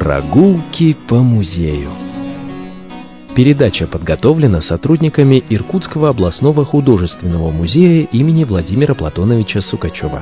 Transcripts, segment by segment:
Прогулки по музею. Передача подготовлена сотрудниками Иркутского областного художественного музея имени Владимира Платоновича Сукачева.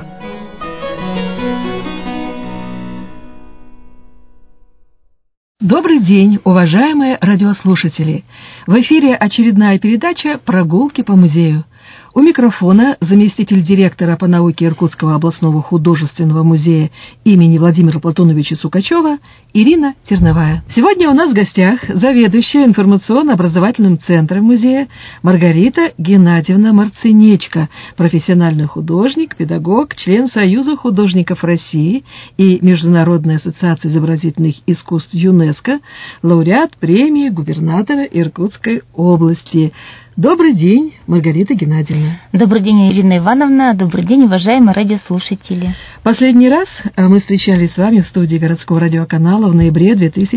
Добрый день, уважаемые радиослушатели! В эфире очередная передача «Прогулки по музею». У микрофона заместитель директора по науке Иркутского областного художественного музея имени Владимира Платоновича Сукачева Ирина Терновая. Сегодня у нас в гостях заведующая информационно-образовательным центром музея Маргарита Геннадьевна Марцинечко, профессиональный художник, педагог, член Союза художников России и Международной ассоциации изобразительных искусств ЮНЕСКО, лауреат премии губернатора Иркутской области. Добрый день, Маргарита Геннадьевна. Добрый день, Ирина Ивановна. Добрый день, уважаемые радиослушатели. Последний раз мы встречались с вами в студии городского радиоканала в ноябре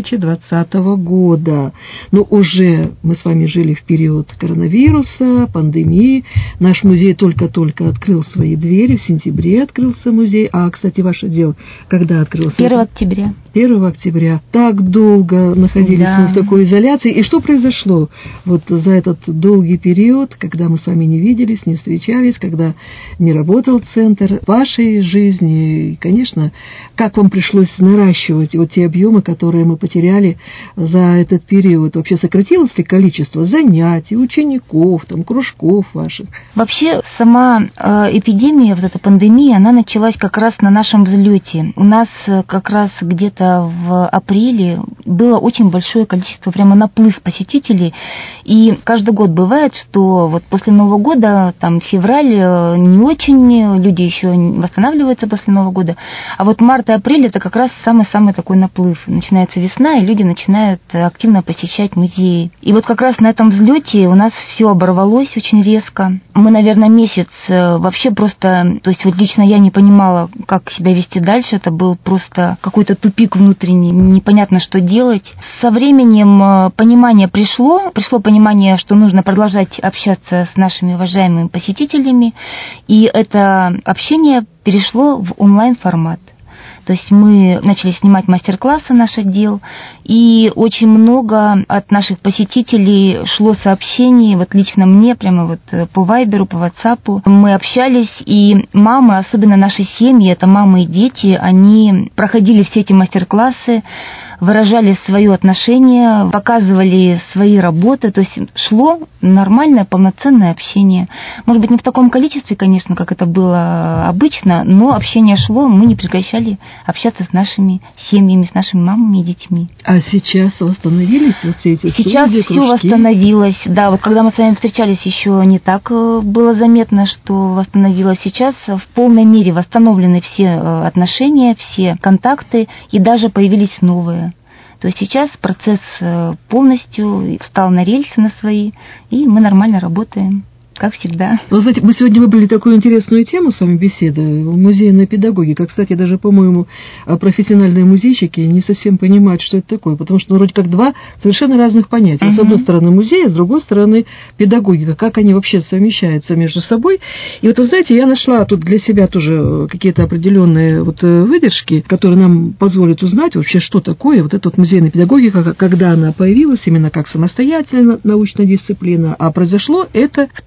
2020 года. Но уже мы с вами жили в период коронавируса, пандемии. Наш музей только-только открыл свои двери. В сентябре открылся музей. А, кстати, ваш отдел когда открылся? 1 октября. 1 октября. Так долго находились мы в такой изоляции. И что произошло вот за этот долгий период, когда мы с вами не виделись, не встречались, когда не работал центр в вашей жизни? И, конечно, как вам пришлось наращивать вот те объемы, которые мы потеряли за этот период? Вообще сократилось ли количество занятий, учеников, там, кружков ваших? Вообще, сама эпидемия, вот эта пандемия, она началась как раз на нашем взлете. У нас как раз где-то в апреле было очень большое количество, прямо наплыв посетителей, и каждый год бывает, что вот после Нового года, там, февраль не очень, люди еще восстанавливаются после Нового года, а вот март и апрель это как раз самый-самый такой наплыв. Начинается весна, и люди начинают активно посещать музеи. И вот как раз на этом взлете у нас все оборвалось очень резко. Мы, наверное, месяц вообще просто, то есть вот лично я не понимала, как себя вести дальше, это был просто какой-то тупик внутренний, непонятно, что делать. Со временем понимание пришло понимание, что нужно продолжать общаться с нашими уважаемыми посетителями, и это общение перешло в онлайн-формат. То есть мы начали снимать мастер-классы, наш отдел, и очень много от наших посетителей шло сообщений, вот лично мне, прямо вот по Вайберу, по Ватсапу. Мы общались, и мамы, особенно наши семьи, это мамы и дети, они проходили все эти мастер-классы, выражали свое отношение, показывали свои работы, то есть шло нормальное, полноценное общение. Может быть, не в таком количестве, конечно, как это было обычно, но общение шло, мы не прекращали общаться с нашими семьями, с нашими мамами и детьми. А сейчас восстановились вот все эти Сейчас студии, все кружки? восстановилось, да, вот когда мы с вами встречались, еще не так было заметно, что восстановилось. Сейчас в полной мере восстановлены все отношения, все контакты, и даже появились новые. То есть сейчас процесс полностью встал на рельсы на свои, и мы нормально работаем, как всегда. Вы знаете, мы сегодня выбрали такую интересную тему с вами беседы, музейная педагогика. Кстати, даже, по-моему, профессиональные музейщики не совсем понимают, что это такое, потому что вроде как два совершенно разных понятия. С одной стороны музей, а с другой стороны педагогика. Как они вообще совмещаются между собой. И вот, вы знаете, я нашла тут для себя тоже какие-то определенные вот выдержки, которые нам позволят узнать вообще, что такое вот эта вот музейная педагогика, когда она появилась, именно как самостоятельная научная дисциплина, а произошло это в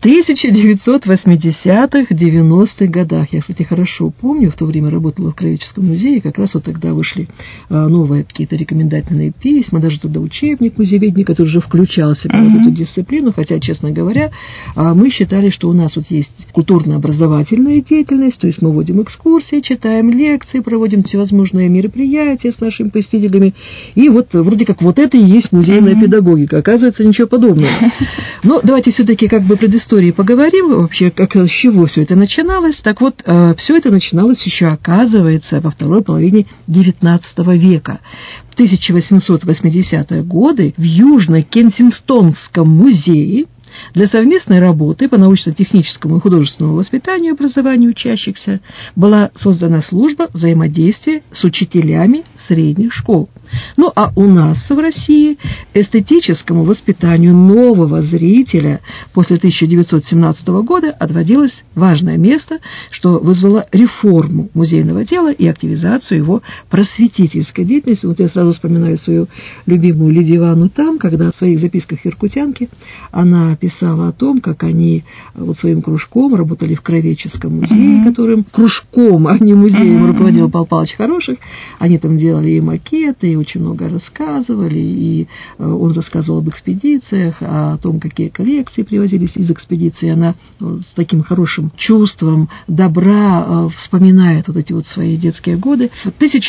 1980-х, 90-х годах. Я, кстати, хорошо помню, в то время работала в Краеведческом музее, как раз вот тогда вышли новые какие-то рекомендательные письма, даже туда учебник музееведения, который уже включал в себя вот эту дисциплину, хотя, честно говоря, мы считали, что у нас вот есть культурно-образовательная деятельность, то есть мы вводим экскурсии, читаем лекции, проводим всевозможные мероприятия с нашими посетителями, и вот вроде как вот это и есть музейная педагогика. Оказывается, ничего подобного. Но давайте все-таки как бы предыстории поговорим вообще, как, с чего все это начиналось. Так вот, все это начиналось еще, оказывается, во второй половине XIX века. В 1880-е годы в Южно-Кенсингтонском музее Для совместной работы по научно-техническому и художественному воспитанию и образованию учащихся была создана служба взаимодействия с учителями средних школ. Ну а у нас в России эстетическому воспитанию нового зрителя после 1917 года отводилось важное место, что вызвало реформу музейного дела и активизацию его просветительской деятельности. Вот я сразу вспоминаю свою любимую Лидию Ивановну Там, когда в своих записках иркутянки она писала о том, как они вот своим кружком работали в Кровеческом музее, которым кружком, а не музеем, руководил Павел Павлович Хороших. Они там делали и макеты, и очень много рассказывали, и он рассказывал об экспедициях, о том, какие коллекции привозились из экспедиции. Она с таким хорошим чувством добра вспоминает вот эти вот свои детские годы. В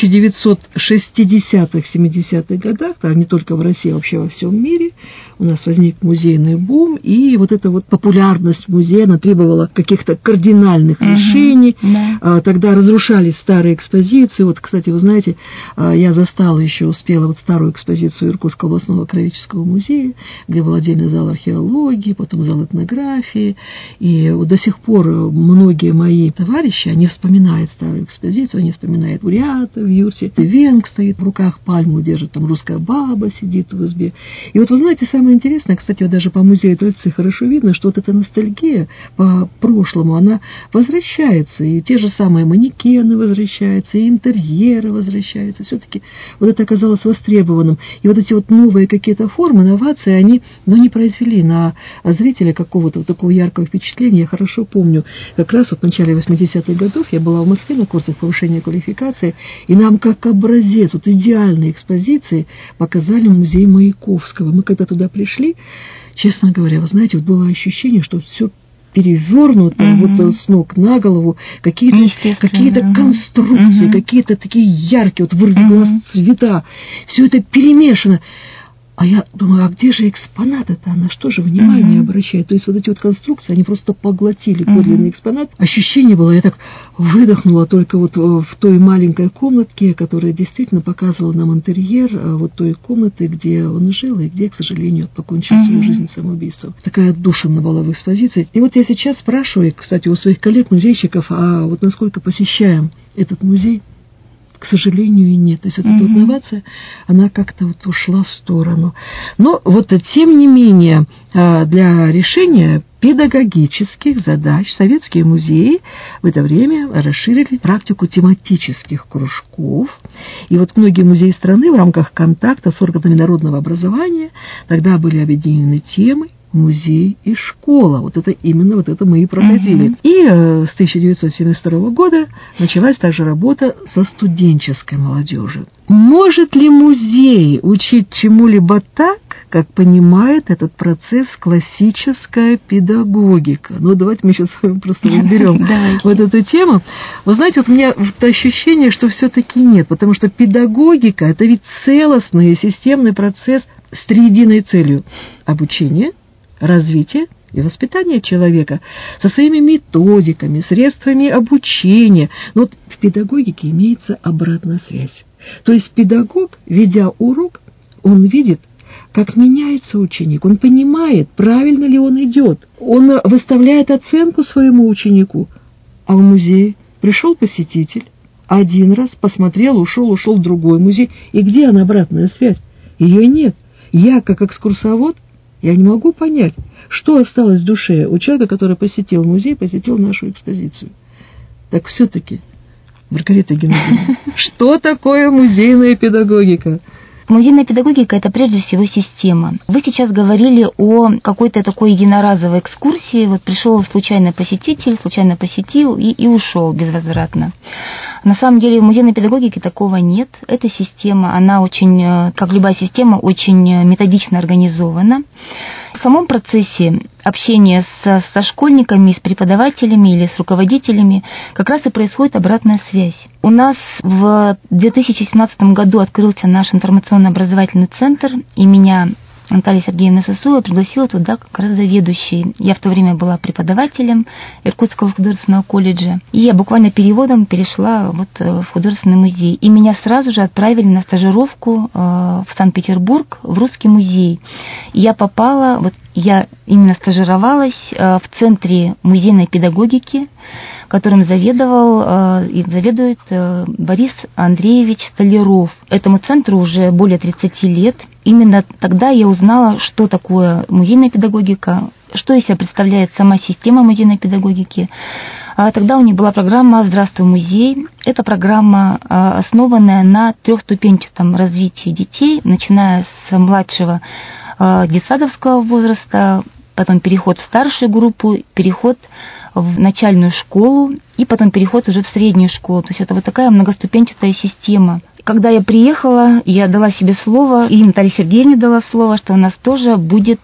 1960-х, 70-х годах, а не только в России, а вообще во всем мире, у нас возник музейный бум, и вот эта вот популярность музея, она требовала каких-то кардинальных решений. Тогда разрушались старые экспозиции. Вот, кстати, вы знаете, я застала еще, успела вот старую экспозицию Иркутского областного Кровеческого музея, где был отдельный зал археологии, потом зал этнографии, и вот до сих пор многие мои товарищи, они вспоминают старую экспозицию, они вспоминают Бурята в юрте, венг стоит в руках, пальму держит, там русская баба сидит в избе. И вот вы знаете, самое интересное, кстати, вот даже по музею традиции хорошо видно, что вот эта ностальгия по прошлому, она возвращается, и те же самые манекены возвращаются, и интерьеры возвращаются, все-таки вот это оказалось востребованным. И вот эти вот новые какие-то формы, инновации, они, не произвели на зрителя какого-то вот такого яркого впечатления. Я хорошо помню, как раз вот в начале 80-х годов я была в Москве на курсах повышения квалификации, и нам как образец вот идеальной экспозиции показали музей Маяковского. Мы когда туда пришли, честно говоря, вы знаете, вот было ощущение, что все перевернуто, вот с ног на голову, какие-то конструкции, какие-то такие яркие, вот вырви глаз цвета, все это перемешано. А я думаю, а где же экспонаты-то? На что же внимание обращает? То есть вот эти вот конструкции, они просто поглотили подлинный экспонат. Ощущение было, я так выдохнула только вот в той маленькой комнатке, которая действительно показывала нам интерьер вот той комнаты, где он жил и где, к сожалению, покончил свою жизнь самоубийством. Такая отдушина была в экспозиции. И вот я сейчас спрашиваю, кстати, у своих коллег-музейщиков, а вот насколько посещаем этот музей? К сожалению, и нет. То есть вот эта вот инновация, она как-то вот ушла в сторону. Но вот тем не менее для решения педагогических задач советские музеи в это время расширили практику тематических кружков. И вот многие музеи страны в рамках контакта с органами народного образования тогда были объединены темой музей и школа. Вот это именно вот это мы и проходили. И с 1972 года началась также работа со студенческой молодежью. Может ли музей учить чему-либо так, как понимает этот процесс классическая педагогика? Ну, давайте мы сейчас просто разберем вот эту тему. Вы знаете, вот у меня ощущение, что все-таки нет, потому что педагогика – это ведь целостный и системный процесс с триединой целью – обучение, развитие и воспитание человека со своими методиками, средствами обучения. Но вот в педагогике имеется обратная связь. То есть педагог, ведя урок, он видит, как меняется ученик, он понимает, правильно ли он идет, он выставляет оценку своему ученику. А в музее пришел посетитель, один раз посмотрел, ушел в другой музей. И где она, обратная связь? Ее нет. Я, как экскурсовод, я не могу понять, что осталось в душе у человека, который посетил музей, посетил нашу экспозицию. Так все-таки, Маргарита Геннадьевна, что такое музейная педагогика? Музейная педагогика – это прежде всего система. Вы сейчас говорили о какой-то такой единоразовой экскурсии. Вот пришел случайно посетитель, случайно посетил и ушел безвозвратно. На самом деле в музейной педагогике такого нет. Эта система, она очень, как любая система, очень методично организована. В самом процессе общения со школьниками, с преподавателями или с руководителями как раз и происходит обратная связь. У нас в 2017 году открылся наш информационно-образовательный центр, и меня Наталья Сергеевна Сосуева пригласила туда как раз заведующей. Я в то время была преподавателем Иркутского художественного колледжа, и я буквально переводом перешла вот в художественный музей. И меня сразу же отправили на стажировку в Санкт-Петербург, в Русский музей. И я попала, вот я именно стажировалась в Центре музейной педагогики, которым заведовал и заведует Борис Андреевич Столяров. Этому центру уже более 30 лет. Именно тогда я узнала, что такое музейная педагогика, что из себя представляет сама система музейной педагогики. Тогда у них была программа «Здравствуй, музей». Эта программа, основанная на трехступенчатом развитии детей, начиная с младшего детсадовского возраста, потом переход в старшую группу, переход в начальную школу и потом переход уже в среднюю школу. То есть это вот такая многоступенчатая система. Когда я приехала, я дала себе слово, и Наталья Сергеевна дала слово, что у нас тоже будет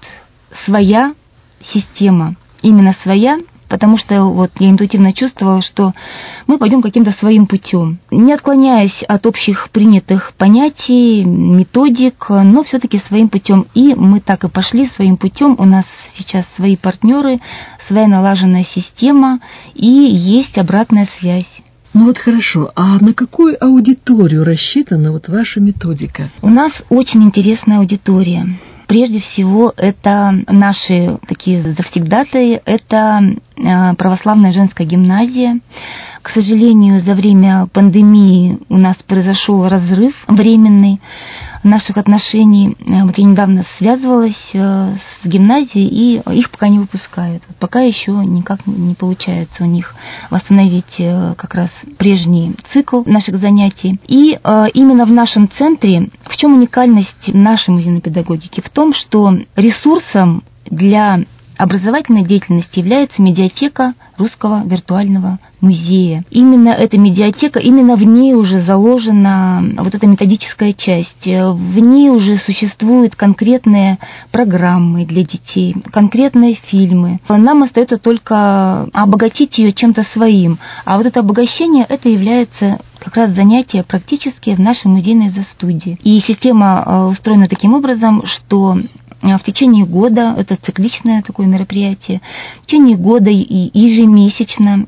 своя система. Именно своя, потому что вот я интуитивно чувствовала, что мы пойдем каким-то своим путем, не отклоняясь от общих принятых понятий, методик, но все-таки своим путем. И мы так и пошли своим путем. У нас сейчас свои партнеры, своя налаженная система и есть обратная связь. Ну вот хорошо, а на какую аудиторию рассчитана вот ваша методика? У нас очень интересная аудитория. Прежде всего, это наши такие завсегдатаи, это православная женская гимназия. К сожалению, за время пандемии у нас произошел разрыв временный наших отношений. Вот я недавно связывалась с гимназией, и их пока не выпускают. Вот пока еще никак не получается у них восстановить как раз прежний цикл наших занятий. И именно в нашем центре, в чем уникальность нашей музейной педагогики? В том, что ресурсом для образовательной деятельности является медиатека Русского виртуального музея. Именно эта медиатека, именно в ней уже заложена вот эта методическая часть. В ней уже существуют конкретные программы для детей, конкретные фильмы. Нам остается только обогатить ее чем-то своим. А вот это обогащение, это является как раз занятие практически в нашей музейной застудии. И система устроена таким образом, что в течение года, это цикличное такое мероприятие, в течение года и ежемесячно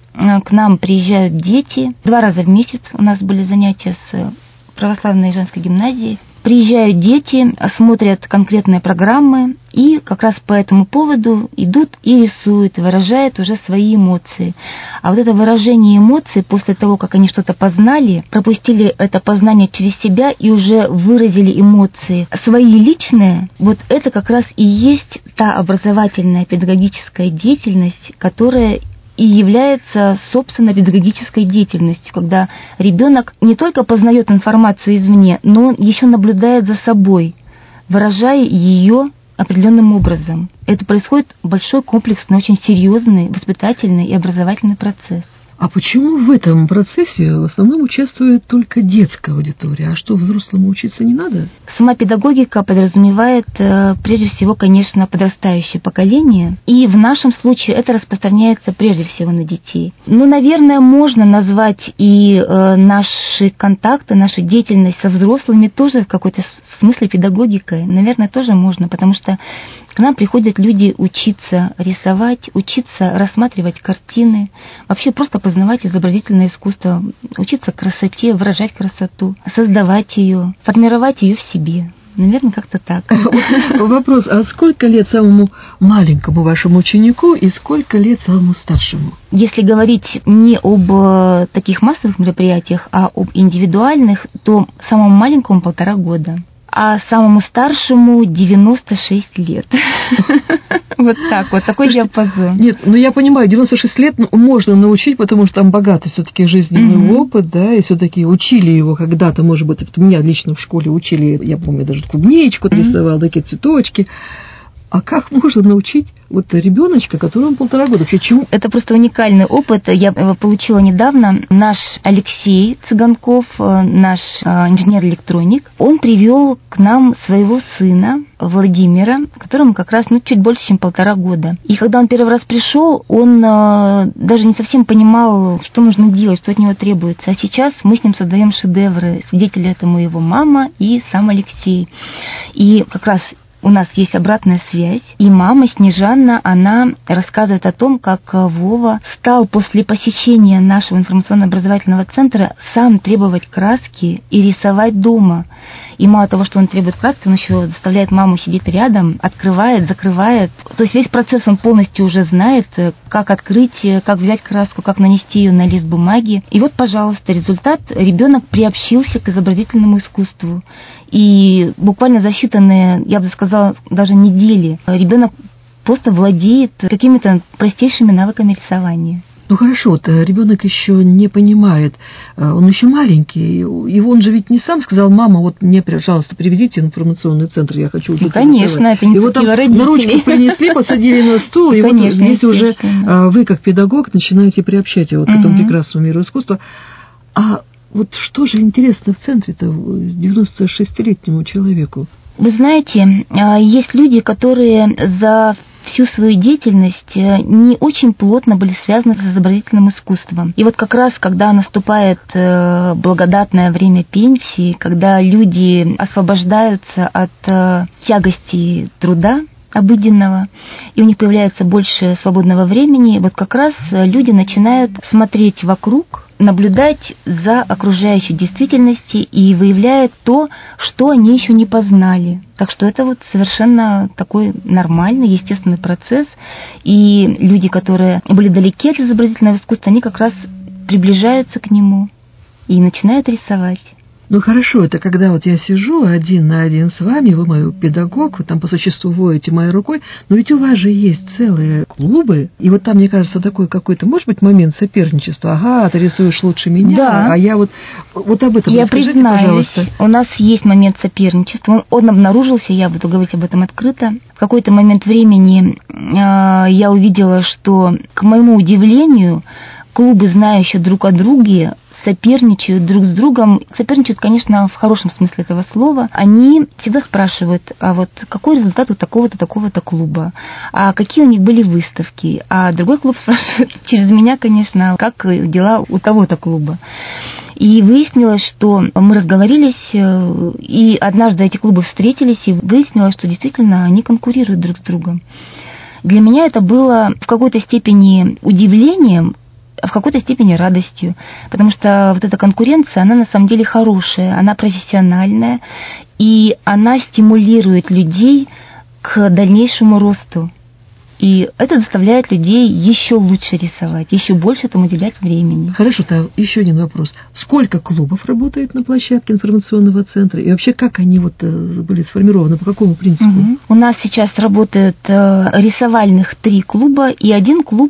к нам приезжают дети. 2 раза в месяц у нас были занятия с православной женской гимназией. Приезжают дети, смотрят конкретные программы и как раз по этому поводу идут и рисуют, выражают уже свои эмоции. А вот это выражение эмоций после того, как они что-то познали, пропустили это познание через себя и уже выразили эмоции свои личные, вот это как раз и есть та образовательная педагогическая деятельность, которая и является, собственно, педагогической деятельностью, когда ребенок не только познает информацию извне, но он еще наблюдает за собой, выражая ее определенным образом. Это происходит большой комплексный, очень серьезный воспитательный и образовательный процесс. А почему в этом процессе в основном участвует только детская аудитория? А что, взрослому учиться не надо? Сама педагогика подразумевает, прежде всего, конечно, подрастающее поколение. И в нашем случае это распространяется прежде всего на детей. Ну, наверное, можно назвать и наши контакты, нашу деятельность со взрослыми тоже в какой-то смысле педагогикой. Наверное, тоже можно, потому что к нам приходят люди учиться рисовать, учиться рассматривать картины, вообще просто познавать изобразительное искусство, учиться красоте, выражать красоту, создавать ее, формировать ее в себе. Наверное, как-то так. Вопрос, а сколько лет самому маленькому вашему ученику и сколько лет самому старшему? Если говорить не об таких массовых мероприятиях, а об индивидуальных, то самому маленькому 1,5 года. А самому старшему 96 лет. Вот так вот, такой диапазон. Нет, ну я понимаю, 96 лет можно научить, потому что там богатый все-таки жизненный опыт, да, и все-таки учили его когда-то, может быть, у меня лично в школе учили, я помню, даже клубничку рисовал, такие цветочки. А как можно научить вот ребеночка, которому 1,5 года? Вообще чему? Это просто уникальный опыт. Я его получила недавно. Наш Алексей Цыганков, наш инженер-электроник, он привел к нам своего сына Владимира, которому как раз чуть больше, чем 1,5 года. И когда он первый раз пришел, он даже не совсем понимал, что нужно делать, что от него требуется. А сейчас мы с ним создаем шедевры. Свидетели этому его мама и сам Алексей. И как раз у нас есть обратная связь, и мама Снежанна, она рассказывает о том, как Вова стал после посещения нашего информационно-образовательного центра сам требовать краски и рисовать дома. И мало того, что он требует краски, он еще заставляет маму сидеть рядом, открывает, закрывает. То есть весь процесс он полностью уже знает, как открыть, как взять краску, как нанести ее на лист бумаги. И вот, пожалуйста, результат. Ребенок приобщился к изобразительному искусству. И буквально за считанные, я бы сказала, даже недели ребенок просто владеет какими-то простейшими навыками рисования. Ну хорошо-то, ребенок еще не понимает, он еще маленький, и он же ведь не сам сказал: мама, вот мне, пожалуйста, привезите информационный центр, я хочу учиться. Ну, конечно, рисовать. это не его там на ручку принесли, посадили на стул, и конечно, вот здесь уже вы, как педагог, начинаете приобщать его к этому прекрасному миру искусства. А вот что же интересно в центре-то 96-летнему человеку? Вы знаете, есть люди, которые за всю свою деятельность не очень плотно были связаны с изобразительным искусством. И вот как раз, когда наступает благодатное время пенсии, когда люди освобождаются от тягости труда обыденного, и у них появляется больше свободного времени, вот как раз люди начинают смотреть вокруг, наблюдать за окружающей действительностью и выявляют то, что они еще не познали. Так что это вот совершенно такой нормальный, естественный процесс. И люди, которые были далеки от изобразительного искусства, они как раз приближаются к нему и начинают рисовать. Ну хорошо, это когда вот я сижу один на один с вами, вы мой педагог, вы там по существу воете моей рукой, но ведь у вас же есть целые клубы, и вот там, мне кажется, такой какой-то, может быть, момент соперничества. Ага, ты рисуешь лучше меня, да. А я вот об этом расскажите, пожалуйста. У нас есть момент соперничества, он обнаружился, я буду говорить об этом открыто. В какой-то момент времени я увидела, что, к моему удивлению, клубы, знающие друг о друге, соперничают друг с другом. Соперничают, конечно, в хорошем смысле этого слова. Они всегда спрашивают: а вот какой результат у такого-то, такого-то клуба? А какие у них были выставки? А другой клуб спрашивает через меня, конечно, как дела у того-то клуба. И выяснилось, что мы разговорились, и однажды эти клубы встретились, и выяснилось, что действительно они конкурируют друг с другом. Для меня это было в какой-то степени удивлением, в какой-то степени радостью, потому что вот эта конкуренция, она на самом деле хорошая, она профессиональная, и она стимулирует людей к дальнейшему росту. И это заставляет людей еще лучше рисовать, еще больше этому уделять времени. Хорошо, то еще один вопрос. Сколько клубов работает на площадке информационного центра? И вообще, как они вот были сформированы, по какому принципу? У нас сейчас работает рисовальных 3 клуба, и один клуб,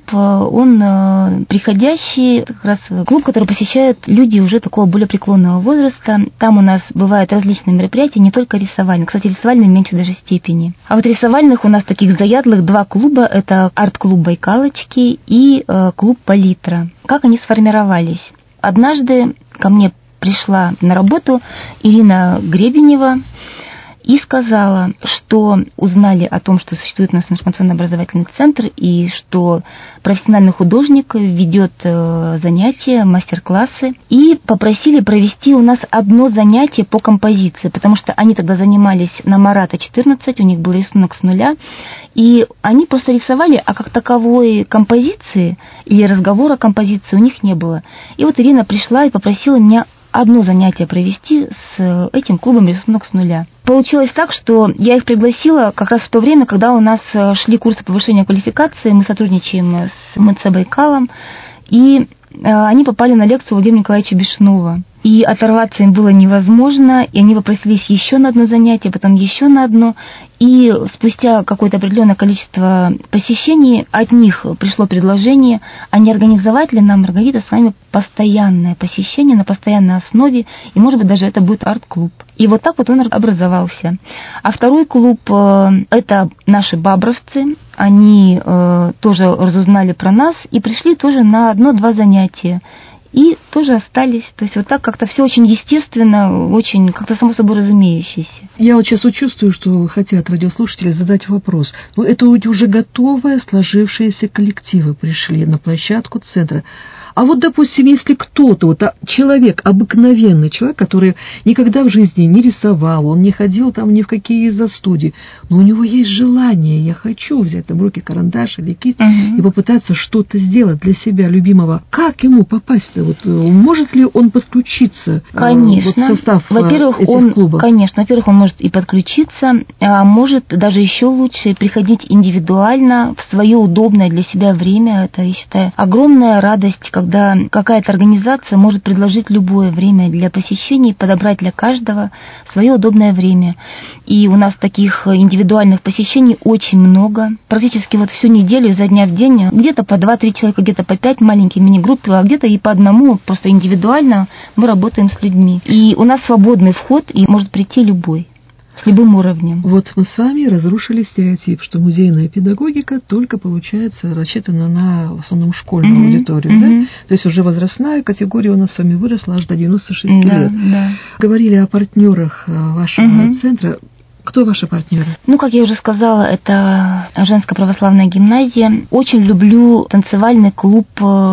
он приходящий, как раз клуб, который посещают люди уже такого более преклонного возраста. Там у нас бывают различные мероприятия, не только рисовальные. Кстати, рисовальные в меньшей даже степени. А вот рисовальных у нас таких заядлых 2 клуба. Это арт-клуб «Байкалочки» и клуб «Палитра». Как они сформировались? Однажды ко мне пришла на работу Ирина Гребенева и сказала, что узнали о том, что существует у нас информационно-образовательный центр, и что профессиональный художник ведет занятия, мастер-классы, и попросили провести у нас одно занятие по композиции, потому что они тогда занимались на Марата 14, у них был рисунок с нуля, и они просто рисовали, а как таковой композиции или разговора о композиции у них не было. И вот Ирина пришла и попросила меня одно занятие провести с этим клубом «Рисунок с нуля». Получилось так, что я их пригласила как раз в то время, когда у нас шли курсы повышения квалификации, мы сотрудничаем с МЦ «Байкалом», и они попали на лекцию Владимира Николаевича Бешнова. И оторваться им было невозможно, и они попросились еще на одно занятие, потом еще на одно. И спустя какое-то определенное количество посещений от них пришло предложение, а не организовать ли нам, Маргарита, с вами постоянное посещение на постоянной основе, и, может быть, даже это будет арт-клуб. И вот так вот он образовался. А второй клуб – это наши бабровцы. Они тоже разузнали про нас и пришли тоже на 1-2 занятия. И тоже остались. То есть вот так как-то все очень естественно, очень как-то само собой разумеющееся. Я вот сейчас чувствую, что хотят радиослушатели задать вопрос. Ну, это уже готовые, сложившиеся коллективы пришли на площадку центра. А вот, допустим, если кто-то, вот человек, обыкновенный человек, который никогда в жизни не рисовал, он не ходил там ни в какие студии, но у него есть желание, я хочу взять там в руки карандаш или кисть и попытаться что-то сделать для себя любимого. Как ему попасть-то? Вот, может ли он подключиться конечно. Вот в состав Во-первых, этих клубов? Конечно, во-первых, он может и подключиться, а может даже еще лучше приходить индивидуально в свое удобное для себя время. Это, я считаю, огромная радость, когда какая-то организация может предложить любое время для посещений, подобрать для каждого свое удобное время. И у нас таких индивидуальных посещений очень много. Практически вот всю неделю, изо дня в день, где-то по 2-3 человека, где-то по 5 маленькие мини-группы, а где-то и по одному, просто индивидуально мы работаем с людьми. И у нас свободный вход, и может прийти любой. С любым уровнем. Вот мы с вами разрушили стереотип, что музейная педагогика только, получается, рассчитана на, в основном, школьную аудиторию, да? То есть уже возрастная категория у нас с вами выросла аж до 96 лет. Да. Говорили о партнерах вашего центра. Кто ваши партнеры? Ну, как я уже сказала, это женская православная гимназия. Очень люблю танцевальный клуб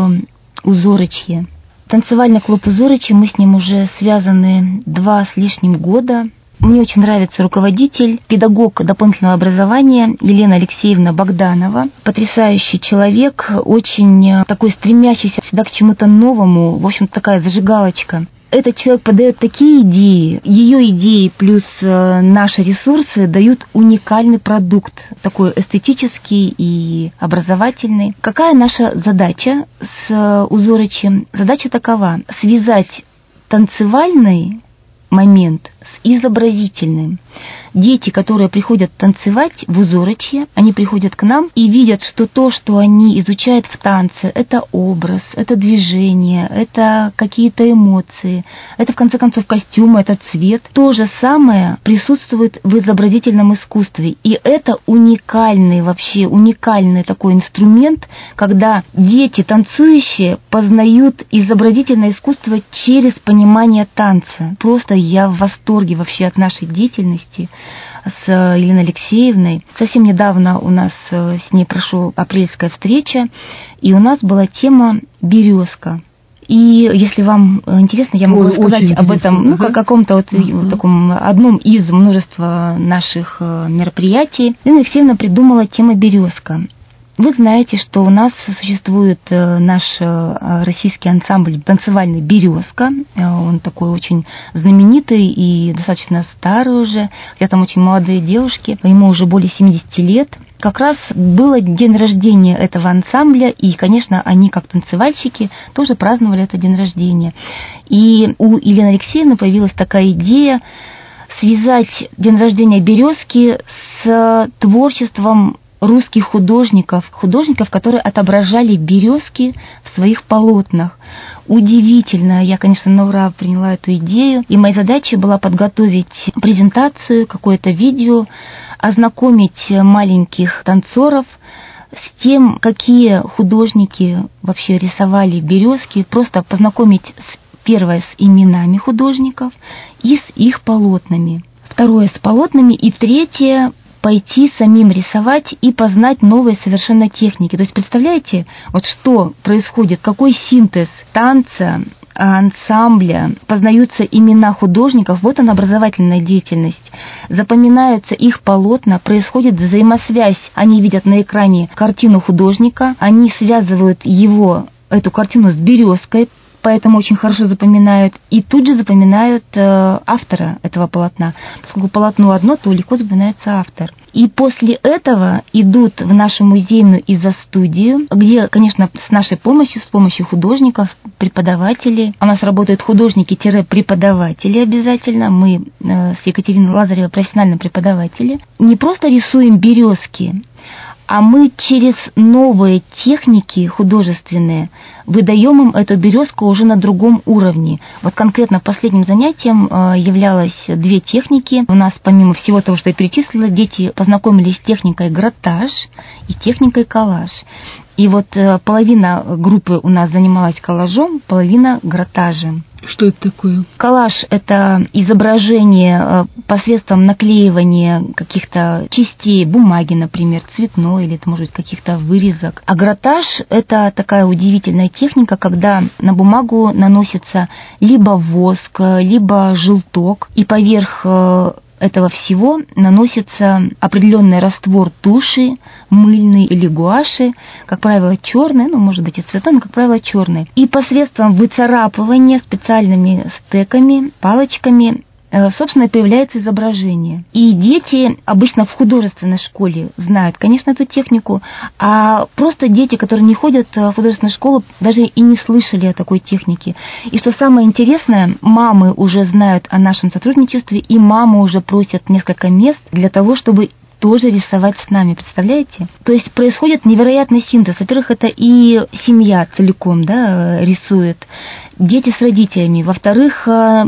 «Узорочье». Танцевальный клуб «Узорочье», мы с ним уже связаны 2 с лишним года. Мне очень нравится руководитель, педагог дополнительного образования Елена Алексеевна Богданова. Потрясающий человек, очень такой стремящийся всегда к чему-то новому, в общем, такая зажигалочка. Этот человек подает такие идеи, ее идеи плюс наши ресурсы дают уникальный продукт, такой эстетический и образовательный. Какая наша задача с Узорочьем? Задача такова: связать танцевальный момент с изобразительным. Дети, которые приходят танцевать в Узорочье, они приходят к нам и видят, что то, что они изучают в танце, это образ, это движение, это какие-то эмоции, это, в конце концов, костюмы, это цвет. То же самое присутствует в изобразительном искусстве. И это уникальный такой инструмент, когда дети, танцующие, познают изобразительное искусство через понимание танца. Просто я в восторге вообще от нашей деятельности с Еленой Алексеевной. Совсем недавно у нас с ней прошла апрельская встреча, и у нас была тема «Березка». И если вам интересно, я могу рассказать об этом, как каком-то таком одном из множества наших мероприятий. Елена Алексеевна придумала тему «Березка». Вы знаете, что у нас существует наш российский ансамбль танцевальный «Березка». Он такой очень знаменитый и достаточно старый уже. Я там очень молодые девушки, ему уже более 70 лет. Как раз был день рождения этого ансамбля, и, конечно, они, как танцевальщики, тоже праздновали этот день рождения. И у Елены Алексеевны появилась такая идея связать день рождения «Березки» с творчеством русских художников, которые отображали березки в своих полотнах. Удивительно, я, конечно, на ура приняла эту идею, и моя задача была подготовить презентацию, какое-то видео, ознакомить маленьких танцоров с тем, какие художники вообще рисовали березки, просто познакомить первое с именами художников и с их полотнами, второе с полотнами, и третье пойти самим рисовать и познать новые совершенно техники. То есть, представляете, вот что происходит, какой синтез танца, ансамбля, познаются имена художников, вот она, образовательная деятельность, запоминаются их полотна, происходит взаимосвязь, они видят на экране картину художника, они связывают эту картину с березкой, поэтому очень хорошо запоминают, и тут же запоминают автора этого полотна. Поскольку полотно одно, то легко запоминается автор. И после этого идут в нашу музейную изо-студию, где, конечно, с нашей помощью, с помощью художников, преподавателей. У нас работают художники-преподаватели обязательно. Мы с Екатериной Лазаревой профессиональные преподаватели. Не просто рисуем березки, а мы через новые техники художественные выдаем им эту березку уже на другом уровне. Вот конкретно последним занятием являлось 2 техники. У нас, помимо всего того, что я перечислила, дети познакомились с техникой гратаж и техникой коллаж. И вот половина группы у нас занималась коллажом, половина гратажем. Что это такое? Коллаж – это изображение посредством наклеивания каких-то частей бумаги, например, цветной, или это может быть каких-то вырезок. А гратаж – это такая удивительная техника, когда на бумагу наносится либо воск, либо желток, и поверх этого всего наносится определенный раствор туши, мыльный или гуаши, как правило, черный, может быть и цветной, но, как правило, черный. И посредством выцарапывания специальными стеками, палочками, собственно, появляется изображение. И дети обычно в художественной школе знают, конечно, эту технику, а просто дети, которые не ходят в художественную школу, даже и не слышали о такой технике. И что самое интересное, мамы уже знают о нашем сотрудничестве, и мамы уже просят несколько мест для того, чтобы тоже рисовать с нами, представляете? То есть происходит невероятный синтез. Во-первых, это и семья целиком, рисует, дети с родителями. Во-вторых,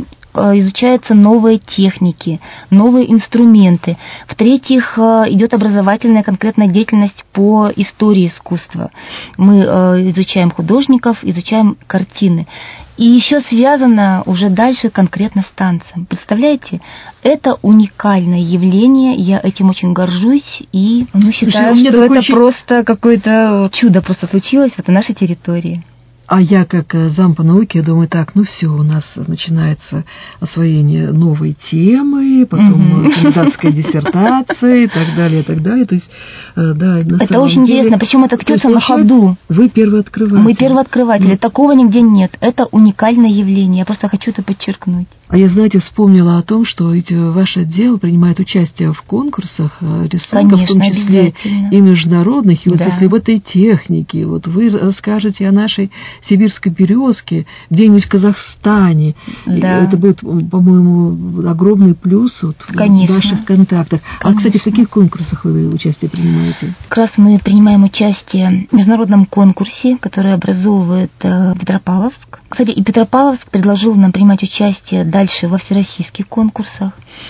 изучаются новые техники, новые инструменты. В-третьих, идет образовательная конкретная деятельность по истории искусства. Мы изучаем художников, изучаем картины. И еще связано уже дальше конкретно с танцем. Представляете, это уникальное явление, я этим очень горжусь и считаю, что это просто какое-то чудо просто случилось на нашей территории. А я, как зам по науке, думаю, так, все, у нас начинается освоение новой темы, потом кандидатская диссертация и так далее, и так далее. То есть, да, это очень интересно, причем это ктется на ходу. Вы первооткрыватели. Мы первооткрыватели, такого нигде нет. Это уникальное явление, я просто хочу это подчеркнуть. А я, знаете, вспомнила о том, что ведь ваш отдел принимает участие в конкурсах рисунков, в том числе и международных. И вот если в этой технике, вот вы расскажете о нашей сибирской березке где-нибудь в Казахстане, это будет, по-моему, огромный плюс в ваших контактах. А, кстати, в каких конкурсах вы участие принимаете? Как раз мы принимаем участие в международном конкурсе, который образовывает Петропавловск. Кстати, и Петропавловск предложил нам принимать участие дальше во всероссийских конкурсах.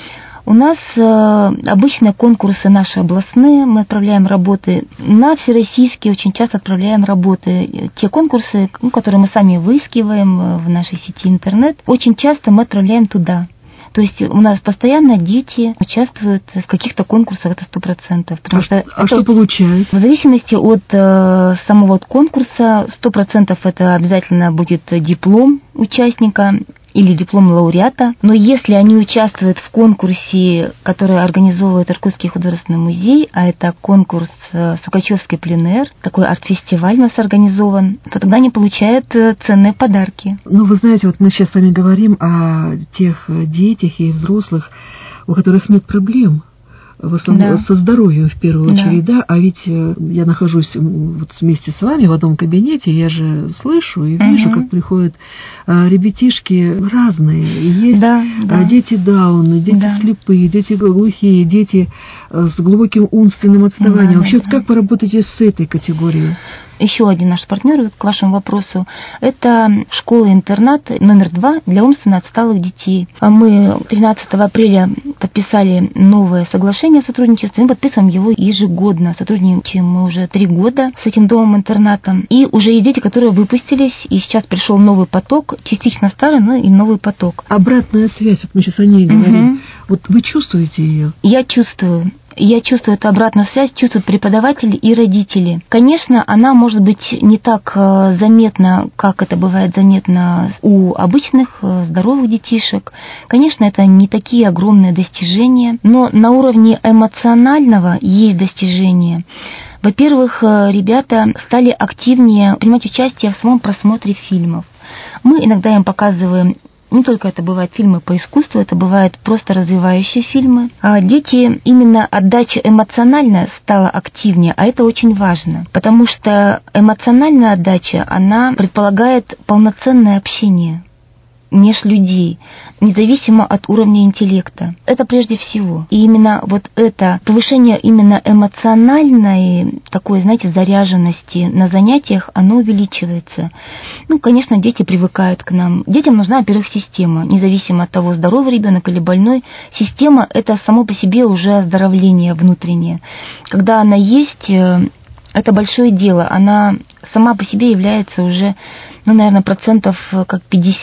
У нас обычные конкурсы наши областные, мы отправляем работы на всероссийские, очень часто отправляем работы. Те конкурсы, которые мы сами выискиваем в нашей сети интернет, очень часто мы отправляем туда. То есть у нас постоянно дети участвуют в каких-то конкурсах, это 100%. Что получают? В зависимости от самого конкурса, 100% это обязательно будет диплом участника или диплом лауреата. Но если они участвуют в конкурсе, который организовывает Иркутский художественный музей, а это конкурс «Сукачевский пленэр», такой арт-фестиваль у нас организован, то тогда они получают ценные подарки. Вы знаете, вот мы сейчас с вами говорим о тех детях и взрослых, у которых нет проблем. В основном со здоровьем в первую очередь, а ведь я нахожусь вот вместе с вами в одном кабинете, я же слышу и вижу, как приходят ребятишки разные. Есть дети Дауна, дети слепые, дети глухие, дети с глубоким умственным отставанием. Вообще, как вы работаете с этой категорией? Еще один наш партнер, к вашему вопросу, это школа-интернат номер 2 для умственно отсталых детей. Мы 13 апреля подписали новое соглашение о сотрудничестве, мы подписываем его ежегодно. Сотрудничаем мы уже 3 года с этим домом-интернатом. И уже есть дети, которые выпустились, и сейчас пришел новый поток, частично старый, но и новый поток. Обратная связь, вот мы сейчас о ней говорим. Вот вы чувствуете ее? Я чувствую эту обратную связь, чувствуют преподаватели и родители. Конечно, она может быть не так заметна, как это бывает заметно у обычных здоровых детишек. Конечно, это не такие огромные достижения, но на уровне эмоционального есть достижения. Во-первых, ребята стали активнее принимать участие в самом просмотре фильмов. Мы иногда им показываем. Не только это бывают фильмы по искусству, это бывают просто развивающие фильмы. А дети, именно отдача эмоциональная стала активнее, а это очень важно, потому что эмоциональная отдача, она предполагает полноценное общение. меж людей, независимо от уровня интеллекта. Это прежде всего. И именно вот это повышение именно эмоциональной такой, знаете, заряженности на занятиях, оно увеличивается. Ну, конечно, дети привыкают к нам. Детям нужна, во-первых, система. Независимо от того, здоровый ребенок или больной, система — это само по себе уже оздоровление внутреннее. Когда она есть, это большое дело. Она сама по себе является уже, наверное, процентов как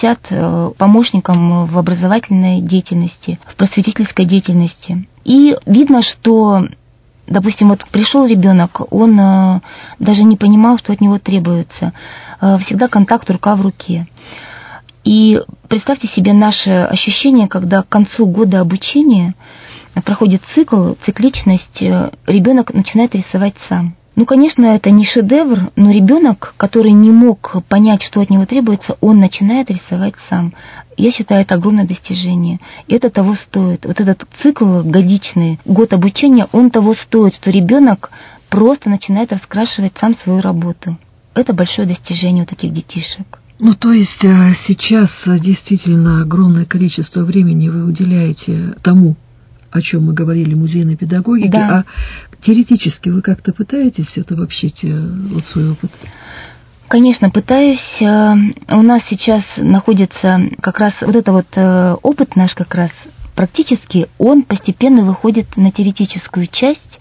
50 помощником в образовательной деятельности, в просветительской деятельности. И видно, что, допустим, вот пришел ребенок, он даже не понимал, что от него требуется. Всегда контакт рука в руке. И представьте себе наше ощущение, когда к концу года обучения проходит цикл, цикличность, ребенок начинает рисовать сам. Ну, конечно, это не шедевр, но ребенок, который не мог понять, что от него требуется, он начинает рисовать сам. Я считаю, это огромное достижение. И это того стоит. Вот этот цикл годичный, год обучения, он того стоит, что ребенок просто начинает раскрашивать сам свою работу. Это большое достижение у таких детишек. Ну, то есть сейчас действительно огромное количество времени вы уделяете тому, о чем мы говорили, музейной педагогике, да. А теоретически вы как-то пытаетесь это обобщить, вот свой опыт? Конечно, пытаюсь. У нас сейчас находится как раз вот это вот опыт наш как раз практически, он постепенно выходит на теоретическую часть,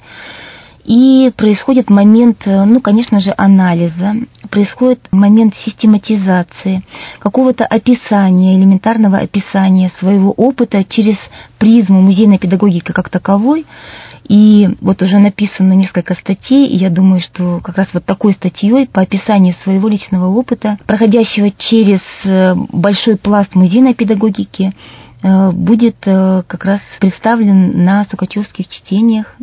и происходит момент, ну, конечно же, анализа, происходит момент систематизации, какого-то описания, элементарного описания своего опыта через призму музейной педагогики как таковой. И вот уже написано несколько статей, и я думаю, что как раз вот такой статьей по описанию своего личного опыта, проходящего через большой пласт музейной педагогики, будет как раз представлен на Сукачевских чтениях,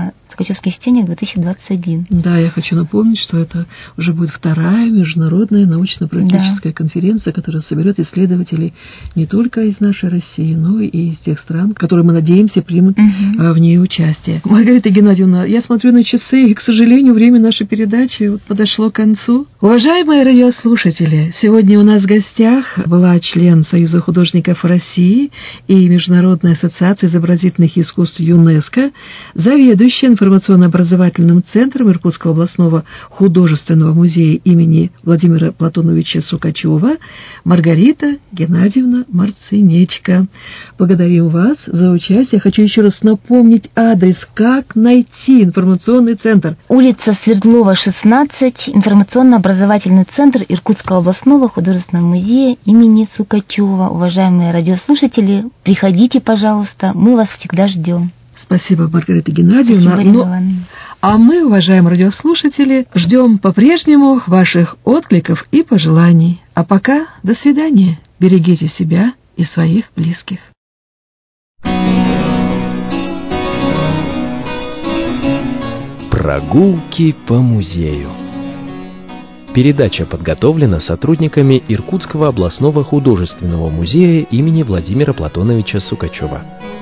2021. Да, я хочу напомнить, что это уже будет вторая международная научно-практическая конференция, которая соберет исследователей не только из нашей России, но и из тех стран, которые, мы надеемся, примут в ней участие. Маргарита Геннадьевна, я смотрю на часы, и, к сожалению, время нашей передачи вот подошло к концу. Уважаемые радиослушатели, сегодня у нас в гостях была член Союза художников России и Международной ассоциации изобразительных искусств ЮНЕСКО, заведующая информационно-образовательным центром Иркутского областного художественного музея имени Владимира Платоновича Сукачева Маргарита Геннадьевна Марцинечко. Благодарим вас за участие. Хочу еще раз напомнить адрес, как найти информационный центр. Улица Свердлова, 16, информационно-образовательный центр Иркутского областного художественного музея имени Сукачева. Уважаемые радиослушатели, приходите, пожалуйста, мы вас всегда ждем. Спасибо, Маргарита Геннадьевна. А мы, уважаемые радиослушатели, ждем по-прежнему ваших откликов и пожеланий. А пока до свидания. Берегите себя и своих близких. Прогулки по музею. Передача подготовлена сотрудниками Иркутского областного художественного музея имени Владимира Платоновича Сукачева.